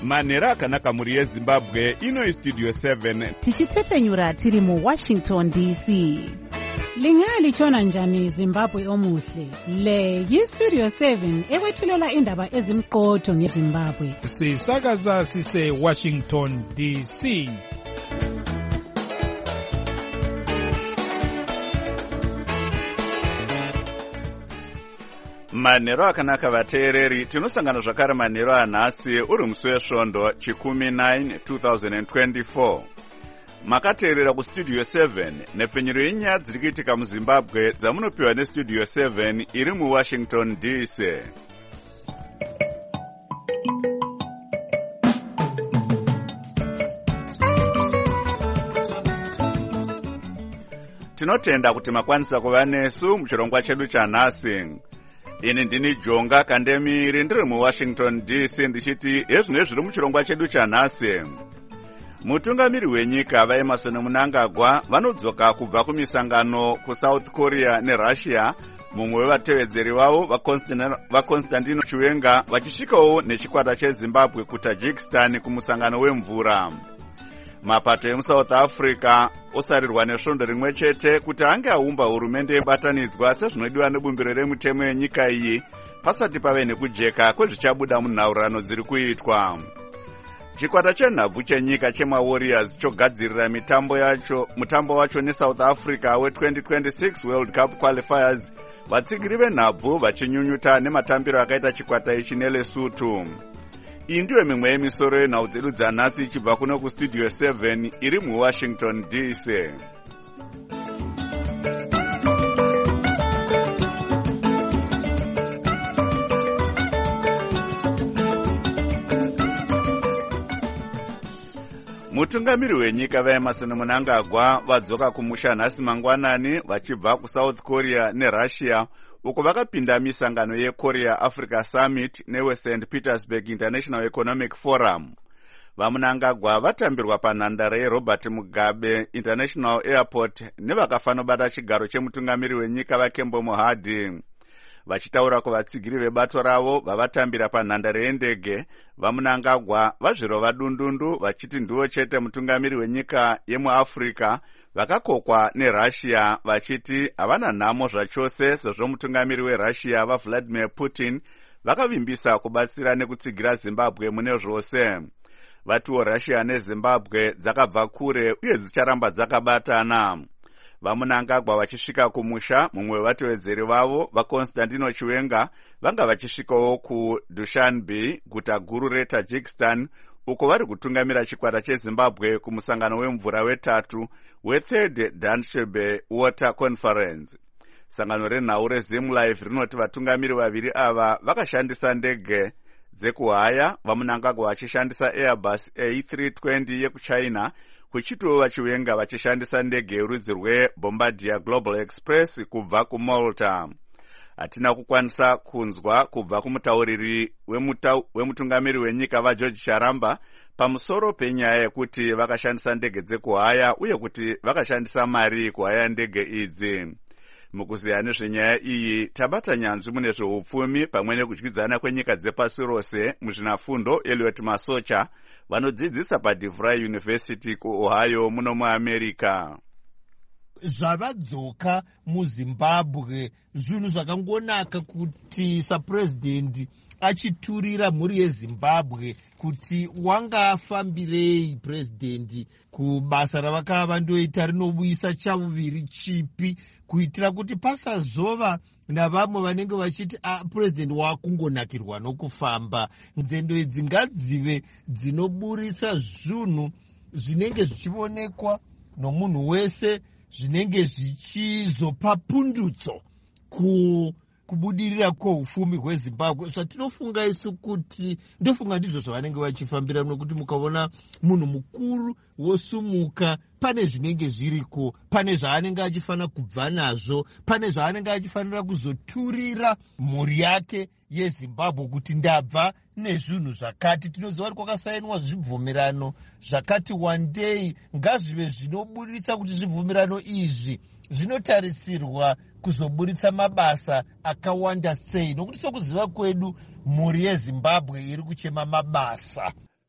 manhero akanaka mhuri yezimbabwe. Ino Studio 7 tichitefenyura tiri muWashington DC. Lingalitshona njani Zimbabwe omuhle? Le yiStudio 7 ekwethulela indaba ezimqotho ngeZimbabwe. Sisakaza sise Washington DC. manhero akanaka vateereri, tinosangana zvakare manhero anhasi uri musi wesvondo chikumi 9 2024. Makateerera kuStudio 7 nepfenyuro yenyaya dziri kuitika muZimbabwe dzamunopiwa neStudio 7 iri muWashington DC. Tinotenda kuti makwanisa kuva nesu muchirongwa chedu chanhasi. Ini ndini Jonga Kandemiri ndiri muWashington DC ndichiti ezvino zviri muchirongwa chedu chanhasi. Mutungamiri wenyika vaEmmerson Mnangagwa vanodzoka kubva kumisangano kuSouth Korea neRussia, mumwe wevatevedzeri vavo vaConstantino Chiwenga vachisvikawo nechikwata cheZimbabwe kuTajikistan kumusangano wemvura. Mapato emuSouth Africa osarirwa nesvondo rimwe chete kuti ange aumba hurumende yebatanidzwa sezvinodiwa nebumbiro remutemo yenyika iyi pasati pave nekujeka kwezvichabuda munhaurirano dziri kuitwa. Chikwata chenhabvu chenyika chemaWarriors chogadzirira mutambo wacho neSouth Africa we2026 World Cup Qualifiers, vatsigiri venhabvu vachinyunyuta nematambiro akaita chikwata ichi neLesotho. Iyi ndiyo mimwe yemisoro yenhau dzedu dzanhasi ichibva kuno kuStudio 7 iri muWashington DC. Mutungamiri wenyika vaEmmerson Mnangagwa vadzoka kumusha nhasi mangwanani vachibva kuSouth Korea neRussia, uko vakapinda misangano yeKorea Africa Summit neweSt Petersburg International Economic Forum. VaMnangagwa vatambirwa panhandare yeRobert Mugabe International Airport nevakafanobata chigaro chemutungamiri wenyika vaKembo Mohadi. Vachitaura kuvatsigiri vebato ravo vavatambira panhandare yendege, vaMnangagwa vazvirova dundundu vachiti ndiwo chete mutungamiri wenyika yemuAfrica vakakokwa neRussia, vachiti havana nhamo zvachose sezvo mutungamiri weRussia vaVladimir Putin vakavimbisa kubatsira nekutsigira Zimbabwe mune zvose. Vatiwo Russia neZimbabwe dzakabva kure uye dzicharamba dzakabatana. VaMnangagwa vachisvika kumusha, mumwe wevatevedzeri vavo vaConstantino Chiwenga vanga vachisvikawo kuDushanbe, guta guru reTajikistan, uko vari kutungamira chikwata cheZimbabwe kumusangano wemvura wetatu weThird Danshebe Water Conference. Sangano renhau reZimlife rinoti vatungamiri vaviri ava vakashandisa ndege dzekuhaya, VaMnangagwa vachishandisa Airbus A320 yekuChina, kuchitiwo vaChiwenga vachishandisa ndege yerudzi rweBombardier Global Express kubva kuMalta. Hatina kukwanisa kunzwa kubva kumutauriri wemutungamiri wenyika vaGeorge Charamba pamusoro penyaya yekuti vakashandisa ndege dzekuhaya uye kuti vakashandisa mari kuhaya ndege idzi. Mukuziya nezvenyaya iyi tabata nyanzvi mune zveupfumi pamwe nekudyidzana kwenyika dzepasi rose muzvinafundo Elliot Masocha vanodzidzisa paDeVry University kuOhio muno muAmerica. Zvavadzoka muZimbabwe zvinhu zvakangonaka kuti sapresident achiturira mhuri yeZimbabwe kuti wangafambirei president kubasa ravakava vandoita rinobuyisa chauviri chipi, kuitira kuti pasazova navamwe vanenge vachiti president wakungonakirwa nokufamba. Nzendo idzi ngadzive dzinoburisa zvinhu zvinenge zvichionekwa nomunhu wese, zvinenge zvichizopa pundutso kubudirira kwoufumi hweZimbabwe. Zvatinofunga isu kuti ndofunga ndizvo zvavanenge vachifambira, nokuti mukaona munhu mukuru wosumuka pane zvinenge zviriko, pane zvaanenge achifanira kubva nazvo, pane zvaanenge achifanira kuzoturira mhuri yake yeZimbabwe kuti ndabva nezvinhu zvakati. Tinoziva kuti kwakasainwa zvibvumirano zvakati one day ngazvive zvinoburitsa kuti zvibvumirano izvi zvinotarisirwa kuzoburitsa mabasa akawanda sei, nokuti sokuziva kwedu mhuri yeZimbabwe iri kuchema mabasa.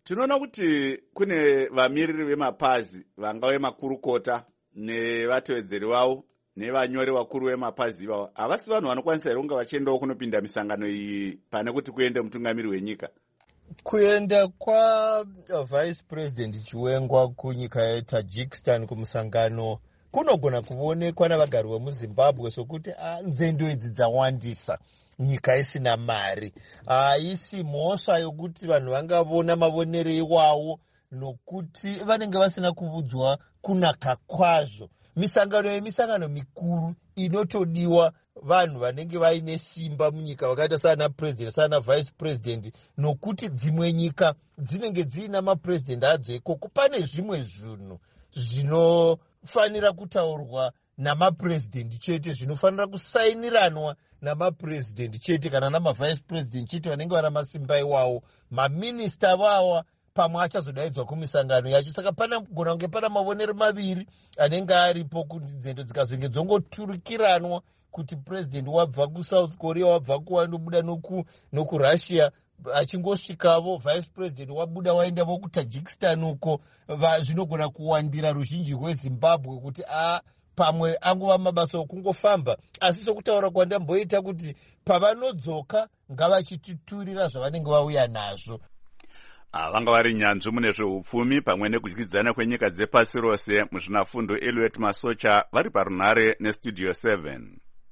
Tinoona kuti kune vamiriri vemapazi vangave makurukota nevatevedzeri vavo nevanyori vakuru vemapazi ivavo. Havasi vanhu vanokwanisa here kunge vachiendawo kunopinda misangano iyi pane kuti kuende mutungamiri wenyika? Kuenda vice president Chiwengwa kunyika yeTajikistan kumusangano kunogona kuonekwa navagari vemuZimbabwe sokuti nzendo idzi dzawandisa, nyika isina mari, isi mhosva yokuti vanhu vangavona mavonero iwawo nokuti vanenge vasina kuvudzwa kunaka kwazvo. Misangano mikuru inotodiwa vanhu vanenge vaine simba munyika vakaita sana president sana vice president, nokuti dzimwe nyika dzinenge dziina mapresident adzo ikoko. Pane zvimwe zvinhu zvinofanira kutaurwa namapresident chete, zvinofanira kusainiranwa namapresident chete kana namavice president chete vanenge vana masimba iwawo. Maminista vawa pamwe achazodaidzwa kumisangano yacho. Saka pana kugona kunge pana mavonero maviri anenge aripo kuti nzendo dzikazonge dzongoturikiranwa kuti president wabva kuSouth Korea wabva kuwandobuda nokurussia achingosvikavo vice president wabuda waendavo kuTajikistan uko, zvinogona kuwandira ruzhinji rweZimbabwe kuti pamwe angova mabasa okungofamba. Asi sokutaura kwandamboita kuti pavanodzoka ngavachititurira zvavanenge vauya nazvo. Vanga vari nyanzvi mune zveupfumi pamwe nekudyidzana kwenyika dzepasi rose muzvinafundo Eliot Masocha vari parunhare nestudio 7.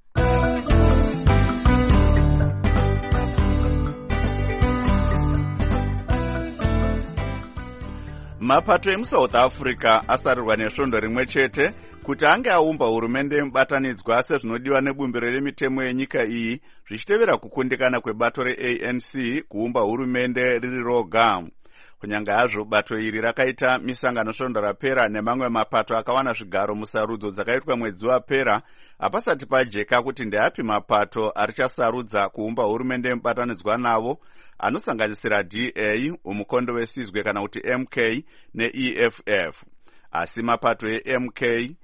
Mapato emuSouth Africa asarirwa nesvondo rimwe chete kuti ange aumba hurumende yemubatanidzwa sezvinodiwa nebumbiro remitemo yenyika iyi, zvichitevera kukundikana kwebato reANC kuumba hurumende riri roga. Kunyange hazvo bato iri rakaita misangano svondo rapera nemamwe mapato akawana zvigaro musarudzo dzakaitwa mwedzi wapera, hapasati pajeka kuti ndeapi mapato arichasarudza kuumba hurumende yemubatanidzwa navo, anosanganisira DA, umukondo wesizwe kana kuti MK neEFF. Asi mapato eMK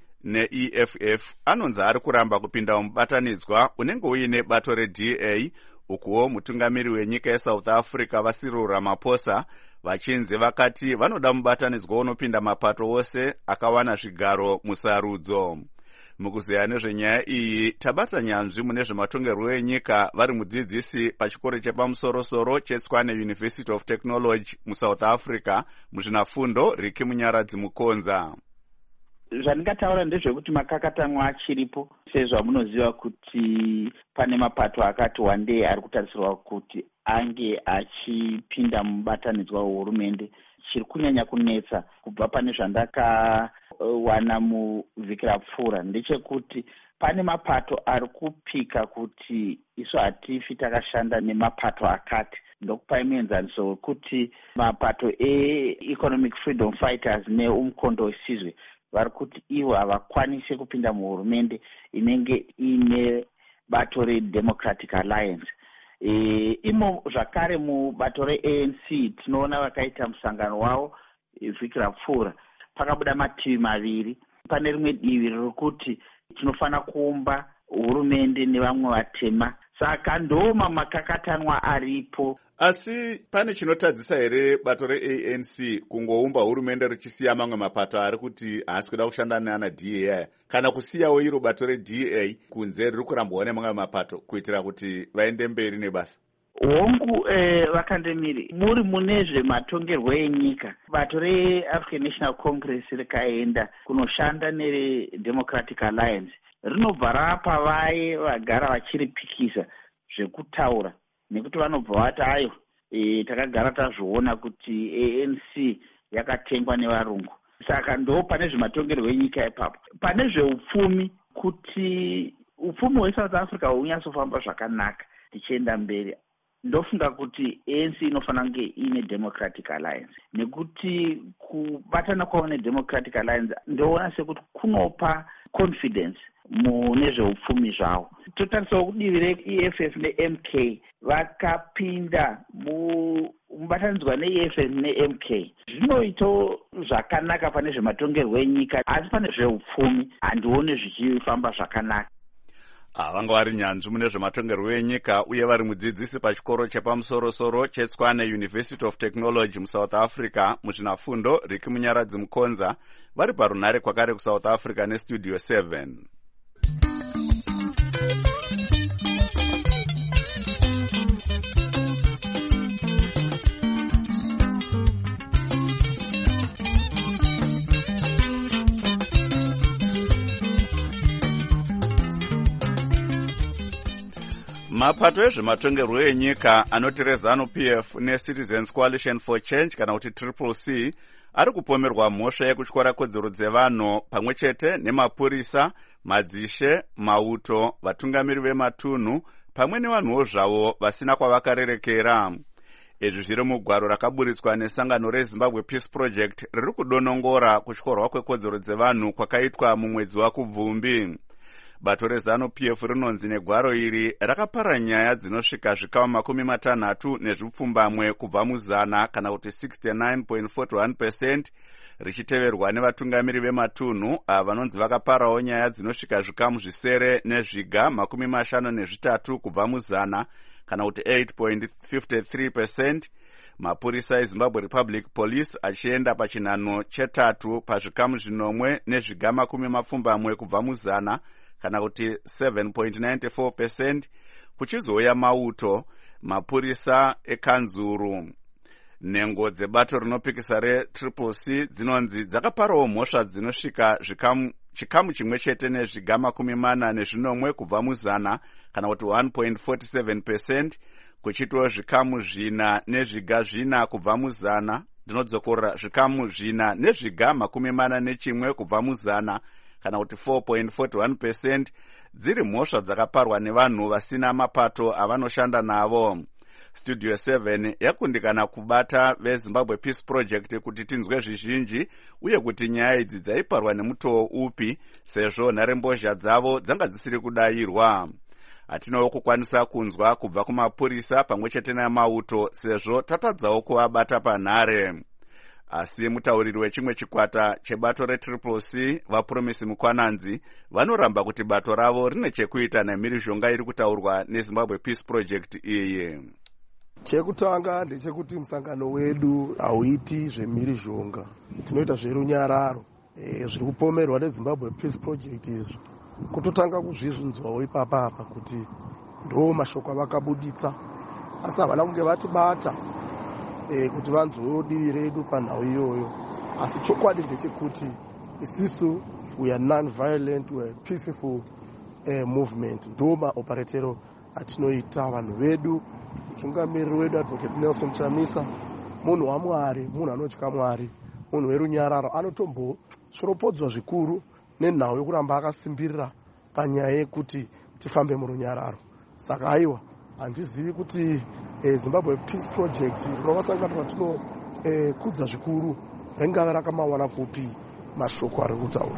neEFF anonzi ari kuramba kupinda mubatanidzwa unenge uine bato reDA, ukuwo mutungamiri wenyika yeSouth Africa Cyril Ramaphosa vachinzi vakati vanoda mubatanidzwa unopinda mapato ose akawana zvigaro musarudzo. Mukuzeya nezvenyaya iyi tabata nyanzvi mune zvematongerwo enyika vari mudzidzisi pachikoro chepamusoro-soro cheTshwane University of Technology muSouth Africa muzvinafundo Riki Munyaradzi Mukonza. Zvandingataura ndezvekuti makakatanwa achiripo, sezvamunoziva kuti pane mapato akati wandei ari kutarisirwa kuti ange achipinda mubatanidzwa wehurumende. Chiri kunyanya kunetsa kubva pane zvandakawana muvhiki rapfuura ndechekuti pane mapato ari kupika kuti isu hatifi takashanda nemapato akati. Ndokupa muenzaniso wekuti mapato eEconomic Freedom Fighters neumukondo wesizwe vari kuti ivo havakwanisi kupinda muhurumende inenge ine bato reDemocratic Alliance. Imo zvakare mubato reANC tinoona vakaita musangano wavo vhiki rapfuura, pakabuda mativi maviri. Pane rimwe divi riri kuti tinofana kuumba hurumende nevamwe vatema, saka ndoma makakatanwa aripo. Asi pane chinotadzisa here bato reANC kungoumba hurumende richisiya mamwe mapato ari kuti haasi kuda kushanda neana DA, kana kusiyawo iro bato reDA kunze riri kurambawo nemamwe mapato kuitira kuti vaende mberi nebasa? Hongu vakandemiri muri mune zvematongerwo enyika, bato reAfrican National Congress rikaenda kunoshanda neDemocratic Alliance rinobva rapa vaye vagara vachiripikisa zvekutaura, nekuti vanobva vati ayo takagara tazviona kuti ANC yakatengwa nevarungu. Saka ndo pane zvematongerwo enyika ipapo. Pane zveupfumi, kuti upfumi hweSouth Africa hunyatsofamba zvakanaka tichienda mberi, ndofunga kuti ANC inofanira kunge ine Democratic Alliance, nekuti kubatana kwavo neDemocratic Alliance ndoona sekuti kunopa confidence mune zveupfumi zvavo. Totarisawo kudivi reEFF neMK vakapinda mubatanidzwa neEFF neMK, zvinoita zvakanaka pane zvematongerwo enyika, asi pane zveupfumi handioni zvichifamba zvakanaka. vanga vari nyanzvi mune zvematongerwo enyika uye vari mudzidzisi pachikoro chepamusoro-soro cheTshwane University of Technology muSouth Africa muzvinafundo Riki Munyaradzi Mukonza vari parunhare kwakare kuSouth Africa neStudio 7. Mapato ezvematongerwo enyika anoti REZANU-PF neCitizens Coalition for Change kana kuti CCC ari kupomerwa mhosva yekutyora kodzero dzevanhu pamwe chete nemapurisa, madzishe, mauto, vatungamiri vematunhu pamwe nevanhuwo zvavo vasina kwavakarerekera. Izvi zviri mugwaro rakaburitswa nesangano reZimbabwe Peace Project riri kudonongora kutyorwa kwekodzero dzevanhu kwakaitwa mumwedzi waKubvumbi. Bato reZANU-PF rinonzi negwaro iri rakapara nyaya dzinosvika zvikama 60 nezvipfumbamwe kubva muzana kana kuti 69.41%, richiteverwa nevatungamiri vematunhu vanonzi vakaparawo nyaya dzinosvika zvikamu zvisere nezviga 53 kubva muzana kana kuti 8.53%, mapurisa eZimbabwe Republic Police achienda pachinhanho chetatu pazvikamu zvinomwe nezviga 20 kubva muzana kana kuti 7.94%, kuchizouya mauto, mapurisa ekanzuru. Nhengo dzebato rinopikisa reCCC dzinonzi dzakaparawo mhosva dzinosvika chikamu chimwe chete nezviga 40 kubva muzana kana kuti 1.47%, kuchitiwo zvikamu 4 nezviga 4 kubva muzana, ndinodzokorera zvikamu 4 nezviga 41 kubva muzana kana kuti 4.41%, dziri mhosva dzakaparwa nevanhu vasina mapato avanoshanda navo. Studio 7 yakundikana kubata veZimbabwe Peace Project kuti tinzwe zvizhinji uye kuti nyaya idzi dzaiparwa nemutoo upi sezvo nharembozha dzavo dzanga dzisiri kudayirwa. Hatinawo kukwanisa kunzwa kubva kumapurisa pamwe chete namauto sezvo tatadzawo kuvabata panhare. Asi mutauriri wechimwe chikwata chebato reCCC vaPromisi Mukwananzi vanoramba kuti bato ravo rine chekuita nemhirizhonga iri kutaurwa neZimbabwe Peace Project iyi. Chekutanga ndechekuti musangano wedu hauiti zvemhirizhonga, tinoita zverunyararo. Zviri kupomerwa neZimbabwe Peace Project izvo kutotanga kuzvizvinzwawo ipapapa kuti ndo mashoko avakabuditsa, asi havana kunge vatibata kuti vanzwewo divi redu panhau iyoyo. Asi chokwadi ndechekuti isisu we are non-violent, we are peaceful movement. Ndo maoperatero atinoita vanhu vedu. Mutungamiriri wedu Advocate Nelson Chamisa munhu waMwari, munhu anotya Mwari, munhu werunyararo, anotombosvoropodzwa zvikuru nenhau yokuramba akasimbirira panyaya yekuti tifambe murunyararo. Saka aiwa, handizivi kuti Zimbabwe Peace Project rinovasangano ratinokudza zvikuru ringava rakamawana kupi mashoko ari kutaura.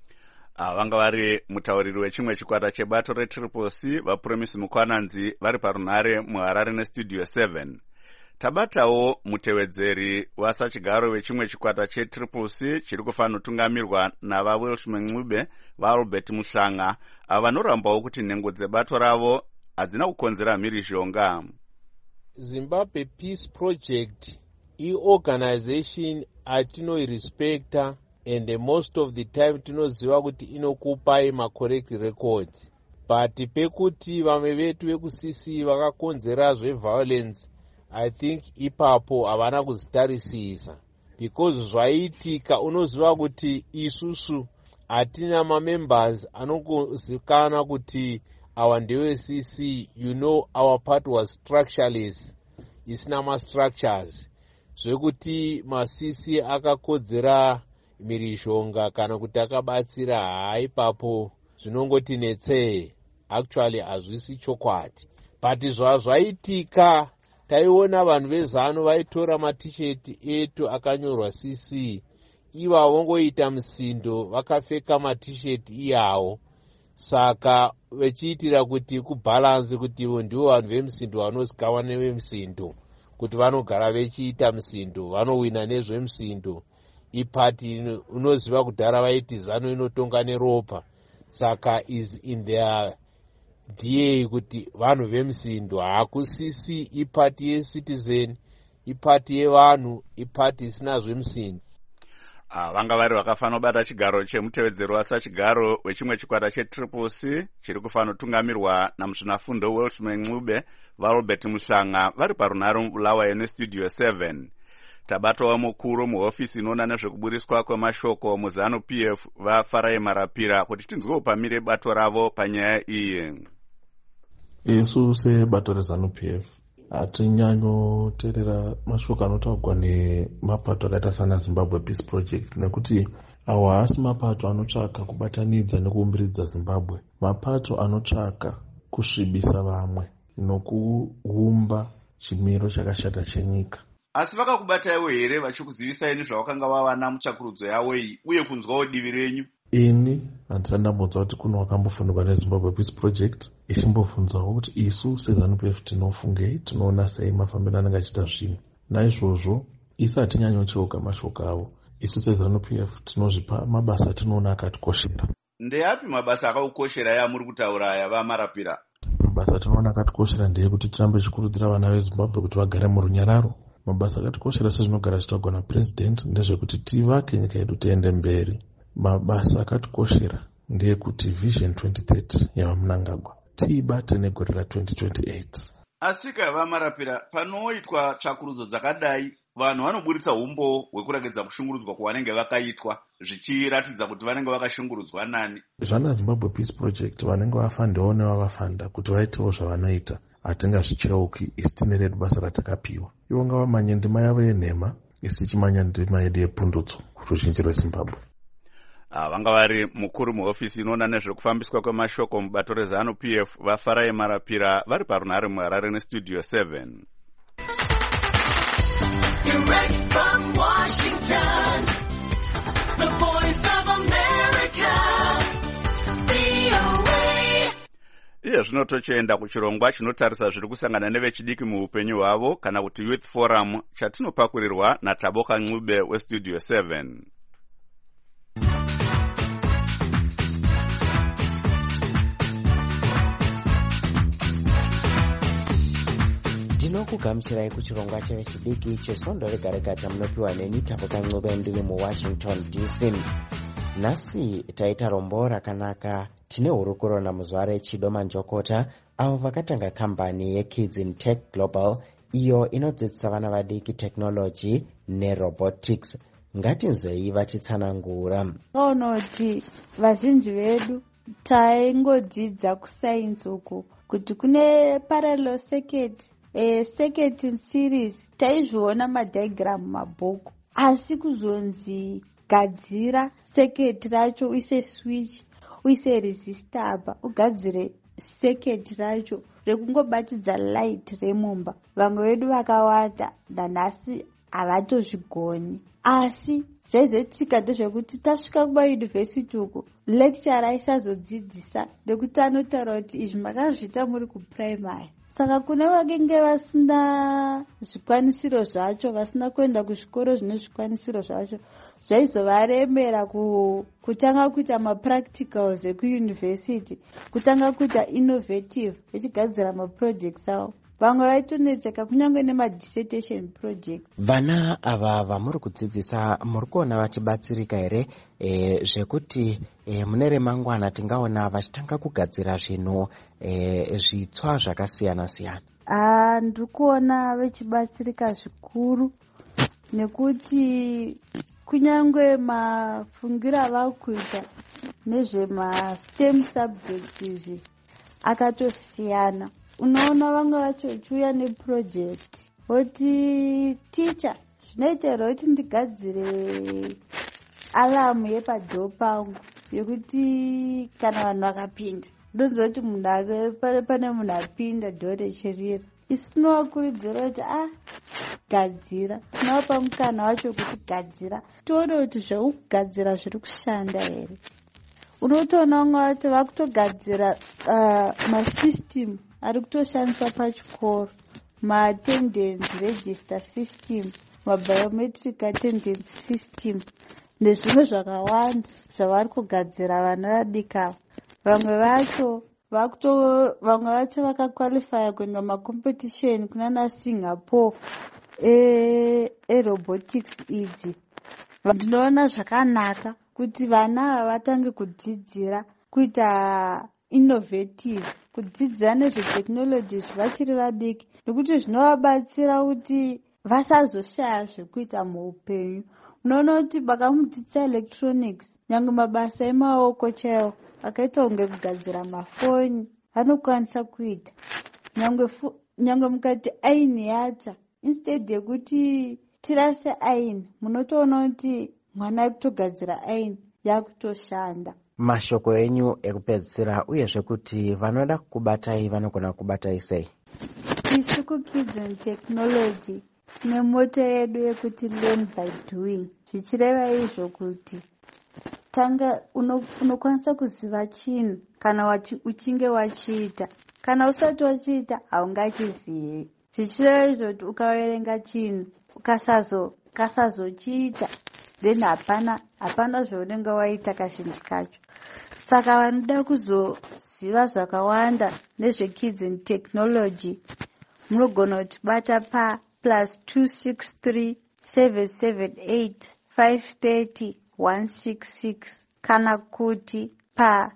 Vanga vari mutauriri wechimwe chikwata chebato reCCC vaPromisi Mukwananzi vari parunhare muHarare neStudio 7. Tabatawo mutevedzeri wasachigaro wechimwe chikwata cheCCC chiri kufanira kutungamirwa navaWelshman Ncube vaAlbert Muhlanga vanorambawo kuti nhengo dzebato ravo hadzina kukonzera mhirizhonga. Zimbabwe Peace Project iorganization atinoirespecta and most of the time tinoziva kuti inokupai macorrect records, but pekuti vamwe vetu vekuCC vakakonzera zveviolence, I think ipapo havana kuzitarisisa, because zvaitika unoziva kuti isusu hatina mamembers anongozikana kuti our ndewecc, you know, our part was structureless, isina ma-structures zvekuti maCC akakodzera mhirizhonga kana kuti akabatsira ipapo zvinongoti netsee, actually hazvisi chokwadi. But zvaitika taiona vanhu vezano vaitora matisheti etu akanyorwa CC, iva vongoita musindo vakapfeka matisheti iyawo, saka vechiitira kuti kubhalansi kuti ivo ndivo vanhu vemusindo vanozikanwa nevemusindo, kuti vanogara vechiita musindo, vanowina nezvemusindo. Ipati unoziva kudhara vaiti zano inotonga neropa, saka is in their ndiye kuti vanhu vemusindo hakusisi ipati yecitizen, ipati yevanhu, ipati isina zvemusindo. Vanga vari vakafanira kubata chigaro chemutevedzero wasachigaro wechimwe chikwata cheTriple-C chiri kufanira kutungamirwa namuzvinafundo Welshman Ncube vaRobert Mushanga vari parunhare mubulawayo nestudio 7. Tabatawo mukuru muhofisi inoona nezvekuburiswa kwemashoko muZANU-PF vaFarai Marapira kuti tinzwewo pamire bato ravo panyaya iyi. Isu sebato reZANU-PF hatinyanyoteerera mashoko anotaurwa nemapato akaita sana Zimbabwe Peace Project nekuti awo haasi mapato anotsvaka kubatanidza nekuumbiridza Zimbabwe, mapato anotsvaka kusvibisa vamwe nokuumba chimiro chakashata chenyika. Asi vakakubataiwo here vachikuzivisai zvawakanga wawana mutsvakurudzo yavo iyi uye kunzwawo divi renyu? Ini handisati ndambonzwa kuti kuno wakambofundirwa neZimbabwe Peace Project ichimbobvunzawo kuti isu seZANU-PF tinofungei, tinoona sei mafambiro anenge achiita zvinhu. Naizvozvo isu hatinyanyocheuka mashoko avo. Isu seZANU-PF tinozvipa mabasa atinoona akatikoshera. Ndeapi mabasa akakukoshera yamuri kutaura aya vaMarapira? Mabasa atinoona akatikoshera ndeyekuti tirambe tichikurudzira vana veZimbabwe kuti vagare murunyararo. Mabasa akatikoshera sezvinogara zvitaurwa naPresident ndezvekuti tivake nyika yedu tiende mberi. Mabasa akatikoshera ndeyekuti Vision 2030 yavaMnangagwa tiibate negore ra2028. Asika vaMarapira, panoitwa tsvakurudzo dzakadai vanhu vanoburitsa umbo hwekuregedza kushungurudzwa kwavanenge vakaitwa zvichiratidza kuti vanenge vakashungurudzwa nani. Zvana Zimbabwe Peace Project vanenge vafandawo nevavafanda kuti vaitewo zvavanoita hatingazvicheuki isi tine redu basa ratakapiwa. Ivo ngavamanye ndima yavo yenhema isi tichimanya ndima yedu yepundutso kuruzhinji rweZimbabwe. Vanga vari mukuru muhofisi inoona nezvekufambiswa kwemashoko mubato reZANU-PF vaFarai Marapira vari parunhare muHarare nestudio 7. Direct from Washington, the voice of America, VOA. Iye zvino tochienda kuchirongwa chinotarisa zviri kusangana nevechidiki muupenyu hwavo kana kuti Youth Forum chatinopakurirwa naTaboka Ncube westudio 7. Ndinokugamuchirai kuchirongwa chevechidiki chesondo rega rega chamunopiwa neni Taboka Ncube ndiri muWashington DC. Nhasi taita rombo rakanaka. Tine hurukuro namuzuva reChido Manjokota avo vakatanga kambani yeKids in Tech Global iyo inodzidzisa vana vadiki technology nerobotics. Ngatinzwei vachitsanangura. Kuti vazhinji vedu taingodzidza kusainzi uku kuti kune parallel circuit, circuit series taizviona madiagram mabhuku, asi kuzonzi gadzira circuit racho uise switch uise resistor apa ugadzire circuit racho rekungobatidza light remumba, vamwe vedu vakawanda nanhasi havatozvigoni. Asi zvaizoitika ndezvekuti tasvika kumayunivhesiti uku lecturer aisazodzidzisa nekuti anotaura kuti izvi makazviita muri kuprimary. Saka kune vakenge vasina zvikwanisiro zvacho, vasina kuenda kuzvikoro zvine zvikwanisiro zvacho, zvaizovaremera kutanga kuita mapracticals ekuyunivhesiti, kutanga kuita innovative vachigadzira maprojects avo. Vamwe vaitonetseka kunyange nemadissertation projects. Vana ava vamuri kudzidzisa muri kuona vachibatsirika here zvekuti mune remangwana tingaona vachitanga kugadzira zvinhu zvitsva zvakasiyana siyana? Ndiri kuona vachibatsirika zvikuru nekuti kunyange mafungiro ava kuita nezvemastem subjects izvi akatosiyana. Unoona vamwe vacho vachiuya neproject voti teacher zvinoitera kuti ndigadzire alamu yepadhoo pangu yekuti kana vanhu vakapinda ndoziva kuti pane munhu apinda dhoo rechirira. Isi tinovakurudzira kuti gadzira, tinovapa mukana wacho kuti gadzira, tione kuti zvaukugadzira zviri kushanda here. Unotoona vamwe vacho vakutogadzira masystem ari kutoshandiswa pachikoro, maattendance register system, mabiometric attendance system nezvimwe zvakawanda zvavari kugadzira vana vadika. Vamwe vacho vamwe vacho vakakwalifya kuenda macompetition kunana Singapore erobotics idzi. Ndinoona zvakanaka kuti vana ava vatange kudzidzira kuita innovative, kudzidzira nezvetechnology vachiri vadiki, nekuti zvinovabatsira kuti vasazoshaya zvekuita muupenyu. Unoona kuti vakamudzidzisa electronics, nyangwe mabasa emaoko chaiwo akaita kunge kugadzira mafoni vanokwanisa kuita. Nyangwe mukati aini yatsva, instead yekuti tirase aini, munotoona kuti mwana akutogadzira aini yakutoshanda. Mashoko enyu ekupedzisira uyezve kuti vanoda kukubatai vanogona kukubatai sei? Isu kuKids and Technology tine moto yedu yekuti learn by doing. Zvichireva izvo kuti tanga unokwanisa kuziva chinhu kana uchinge wachiita. Kana usati wachiita haungachizivi. Zvichireva izvo kuti ukaverenga chinhu ukasazochiita then hapana zvaunenge waita kazhinji kacho. Saka vanoda kuzoziva zvakawanda nezveKids and Technology munogona kutibata pa +263 778 530 166 kana kuti pa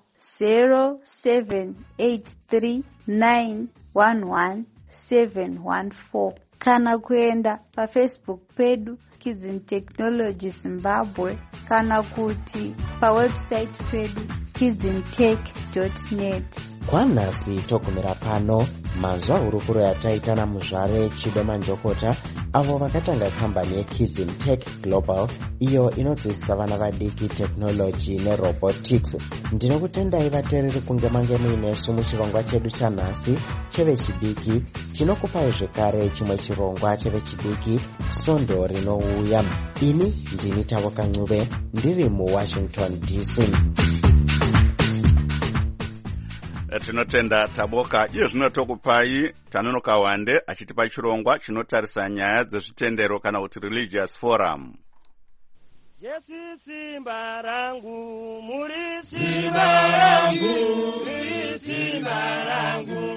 0783 911 714 kana kuenda paFacebook pedu Kids and Technology Zimbabwe kana kuti pawebsite pedu kidsandtech.net. Kwanhasi togumira pano. Mazuva hurukuro yataita naMuzvare Chidoma Njokota avo vakatanga kambani yeKids in Tech Global iyo inodzidzisa vana vadiki technology nerobotics. Ndinokutendai vateereri kunge mange muinesu muchirongwa chedu chanhasi chevechidiki. Tinokupai zvekare chimwe chirongwa chevechidiki Svondo rinouya. Ini ndini Tavoka Ncube ndiri muWashington DC. Tinotenda Taboka. Iyo zvino tokupai Tanonoka Wande achitipa chirongwa chinotarisa nyaya dzezvitendero kana kuti religious forum. Jesu simba rangu, muri simba rangu, muri simba rangu,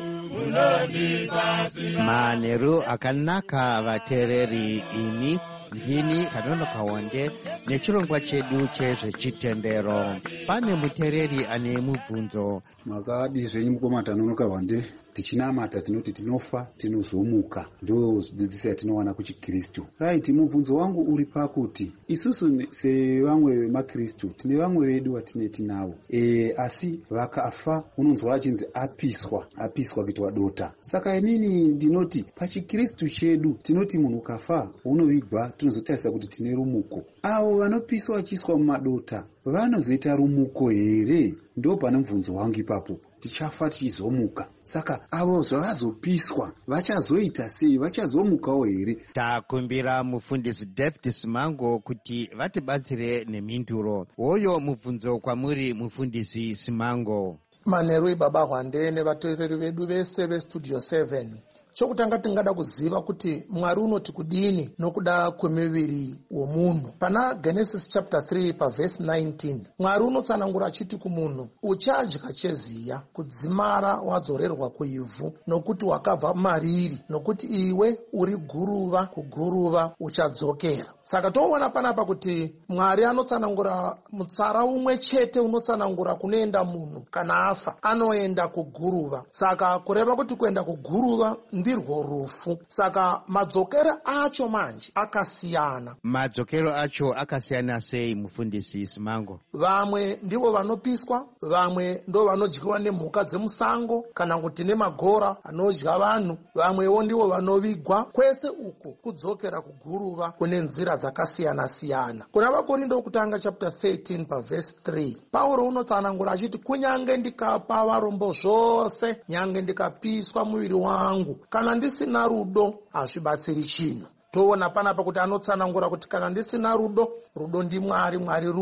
munondipa simba. Manheru akanaka vateereri, ini ndini Tanonoka Wande nechirongwa chedu chezvechitendero. Pane muteereri ane mubvunzo. Makadi zvenyu mukoma Tanonoka Wande, tichinamata tinoti tinofa tinozomuka, ndo dzidziso yatinowana kuchiKristu. Right, mubvunzo wangu uri pakuti isusu sevamwe vemaKristu tine vamwe vedu watine tinavo asi vakafa unonzwa achinzi apiswa kuitwa dota. Saka inini ndinoti pachiKristu chedu tinoti munhu kafa unovigwa, tinozotarisa kuti tine rumuko. Avo vanopiswa vachiswa mumadota vanozoita rumuko here? Ndo pane mubvunzo wangu ipapo. Tichafa tichizomuka. Saka avo zvavazopiswa vachazoita sei? Vachazomukawo here? Takumbira mufundisi David Simango kuti vatibatsire nemhinduro. Uyo mubvunzo kwamuri mufundisi Simango. Manheru ibaba Wande nevateereri vedu vese veStudio 7. Chokutanga tingada kuziva kuti Mwari unoti kudini nokuda kwemiviri womunhu. Pana Genesis chapter 3 paverse 19 Mwari unotsanangura achiti kumunhu, uchadya cheziya, kudzimara wadzorerwa kuivhu, nokuti wakabva mariri, nokuti iwe uri guruva, kuguruva uchadzokera. Saka toona panapa kuti Mwari anotsanangura mutsara umwe chete unotsanangura kunoenda munhu kana afa, anoenda kuguruva. Saka kureva kuti kuenda kuguruva ndirwo rufu. Saka madzokero acho manje akasiyana. Madzokero acho akasiyana sei mufundisi Simango? Vamwe ndivo vanopiswa, vamwe ndo vanodyiwa nemhuka dzemusango kana kuti nemagora anodya vanhu, vamwewo ndivo vanovigwa. Kwese uko kudzokera kuguruva kune nzira dzakasiyana siyana. Kuna vaKorindo kutanga chapter 13 paverse 3 Pauro unotsanangura achiti kunyange ndikapa varombo zvose, nyange ndikapiswa muviri wangu, kana ndisina rudo hazvibatsiri chinhu. Toona panapa kuti anotsanangura kuti kana ndisina rudo, rudo ndiMwari, Mwari rudo.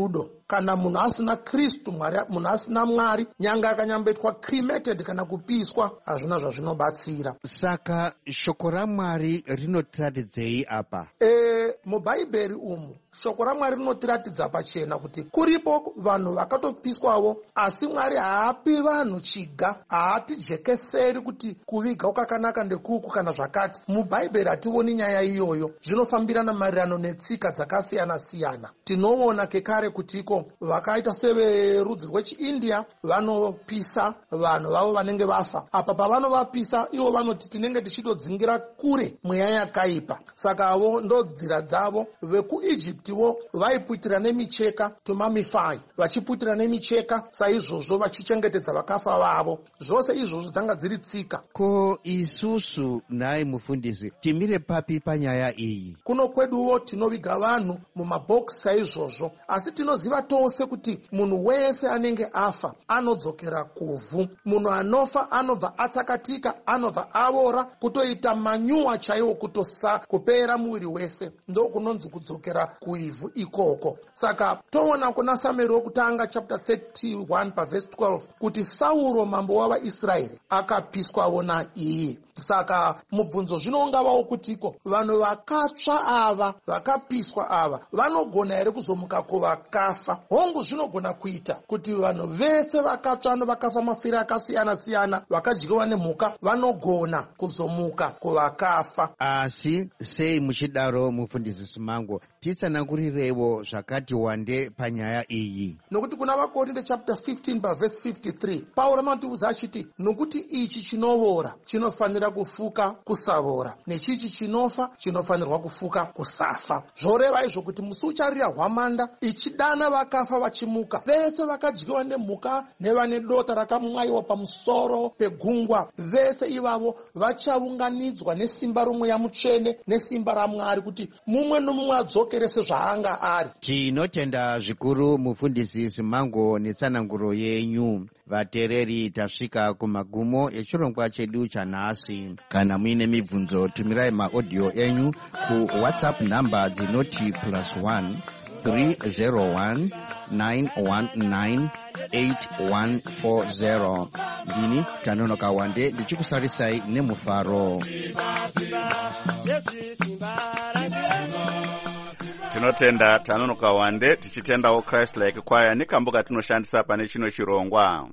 kana munhu asina Kristu, munhu asina Mwari, nyanga akanyamboitwa cremated kana kupiswa, hazvina zvazvinobatsira. Saka shoko raMwari rinotiratidzei apa? Mubhaibheri umu shoko raMwari rinotiratidza pachena kuti kuripo vanhu vakatopiswawo, asi Mwari haapi vanhu chiga, haatijekeseri kuti kuviga kwakanaka ndekuku kana zvakati. Mubhaibheri hationi nyaya iyoyo. Zvinofambirana maererano netsika dzakasiyana-siyana. Tinoona kekare kutiko vakaita severudzi rwechiIndia vanopisa vanhu vavo vanenge vafa. Apa pavanovapisa ivo vanoti tinenge tichitodzingira kure mweya yakaipa. Saka avo ndo nzira dzavo. VekuIjiptiwo vaiputira nemicheka tumamifai, vachiputira nemicheka, saizvozvo vachichengetedza vakafa vavo. Zvose izvozvo dzanga dziri tsika. Ko isusu naye mufundisi timire papi panyaya iyi? Kuno kweduwo tinoviga vanhu mumabhokisi saizvozvo, asi tinoziva tose kuti munhu wese anenge afa anodzokera kuvhu. Munhu anofa anobva atsakatika, anobva avora, kutoita manyuwa chaiwo, kupera muviri wese, ndo kunonzi kudzokera kuivhu ikoko. Saka toona kuna Samueri wokutanga chapter 31 pavhesi 12 kuti Sauro mambo wavaIsraeri akapiswawo naiye. Saka mubvunzo zvino ungavawo kutiko vanhu vakatsva ava, vakapiswa ava, vanogona here kuzomuka kuvakafa? Hongu zvinogona kuita kuti vanhu vese vakatsva vakafa mafiro akasiyana-siyana, vakadyiwa nemhuka, vanogona kuzomuka kuvakafa. Asi sei muchidaro mufundisi Simango, titsanangurirewo zvakati wande panyaya iyi? Nokuti kuna vaKorinde chapter 15 pavhesi 53 Pauro amatiudza achiti nokuti ichi chinovora chinofanira kufuka kusavora, nechichi chinofa chinofanirwa kufuka kusafa. Zvoreva izvo kuti musi ucharira hwamanda ichidana vakafa vachimuka, vese vakadyiwa nemhuka nevane dota rakamwayiwa pamusoro pegungwa, vese ivavo vachaunganidzwa nesimba romweya mutsvene nesimba raMwari kuti mumwe nomumwe adzokere sezvaanga ari. Tinotenda zvikuru mufundisi Simango netsananguro yenyu. Vatereri, tasvika kumagumo echirongwa chedu chanhasi. Kana muine mibvunzo, tumirai maaudio enyu ku WhatsApp namba dzinoti +1 301 919 8140. Ndini Tanonoka Wande ndichikusarisai nemufaro. Tinotenda Tanonoka Wande, tichitendawo Christ Like Choir nekambuka tinoshandisa pane chino chirongwa.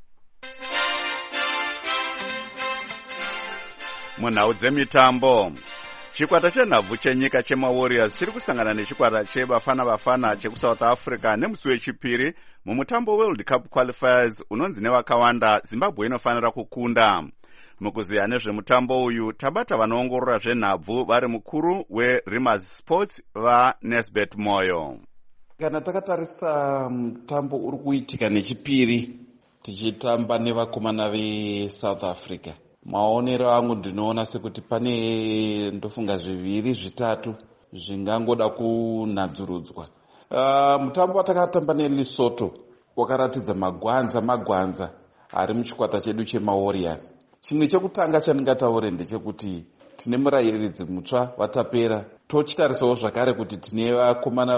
Munhau dzemitambo, chikwata chenhabvu chenyika chemaWarriors chiri kusangana nechikwata cheBafana Bafana chekuSouth Africa nemusi wechipiri mumutambo World Cup Qualifiers unonzi nevakawanda Zimbabwe inofanira kukunda. Mukuziya nezvemutambo uyu tabata vanoongorora zvenhabvu vari mukuru weRimers Sports vaNesbet Moyo. Kana takatarisa mutambo uri kuitika nechipiri tichitamba nevakomana veSouth Africa, maonero angu ndinoona sekuti pane ndofunga 2-3 zvingangoda kunadzurudzwa. Mutambo watakatamba neLesotho wakaratidza magwanza ari muchikwata chedu chemaWarriors. Chimwe chekutanga chandingataure ndechekuti tine murayiridzi mutsva watapera. Tochitarisawo zvakare kuti tine vakomana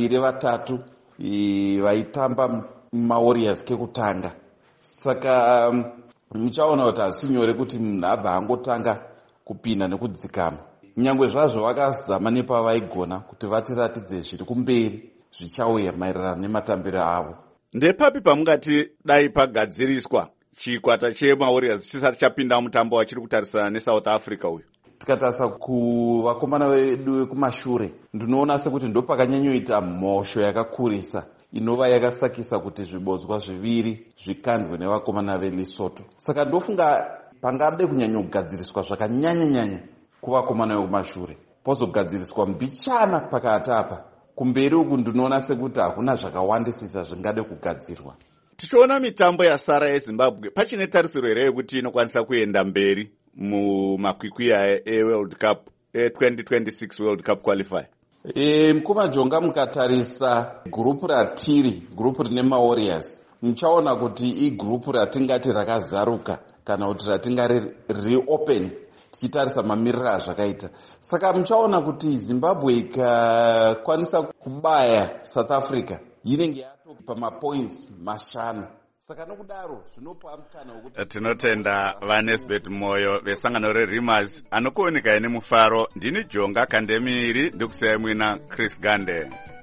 2-3 vaitamba maWarriors kekutanga. Saka muchaona kuti hazisi nyore kuti munhu abva angotanga kupinda nekudzikama. Nyangwe zvazvo vakazama nepavaigona kuti vatiratidze zviri kumberi zvichauya maererano nematambiro avo. Ndepapi pamungati dai pagadziriswa chikwata chemaWarriors chisati chapinda mutambo wachiri kutarisana neSouth Africa uyu? Tikatarisa kuvakomana vedu vekumashure, ndinoona sekuti ndopakanyanyoita mhosho yakakurisa inova yakasakisa kuti zvibodzwa 2 zvikandwe nevakomana veLesotho. Saka ndofunga pangade kunyanyogadziriswa zvakanyanya kuvakomana vekumashure, pozogadziriswa mbichana pakati apa. Kumberi uku ndinoona sekuti hakuna zvakawandisisa zvingade kugadzirwa. Tichiona mitambo yasara yeZimbabwe, pachine tarisiro here yekuti inokwanisa kuenda mberi mumakwikwi eWorld Cup 2026 World Cup Qualifier? Mukoma Jonga, mukatarisa gurupu ratiri, gurupu rine maWarriors, muchaona kuti igurupu ratingati rakazaruka kana kuti ratingari reopen tichitarisa mamiriro azvakaita. Saka muchaona kuti Zimbabwe ikakwanisa kubaya South Africa inenge pamapoints mashanu. Saka nokudaro zvinopa mukana wekuti tinotenda vanesbet moyo vesangano rerimers anokuoneka ine mufaro. Ndini Jonga Kandemiri ndikusiyai mwina Chris Gande.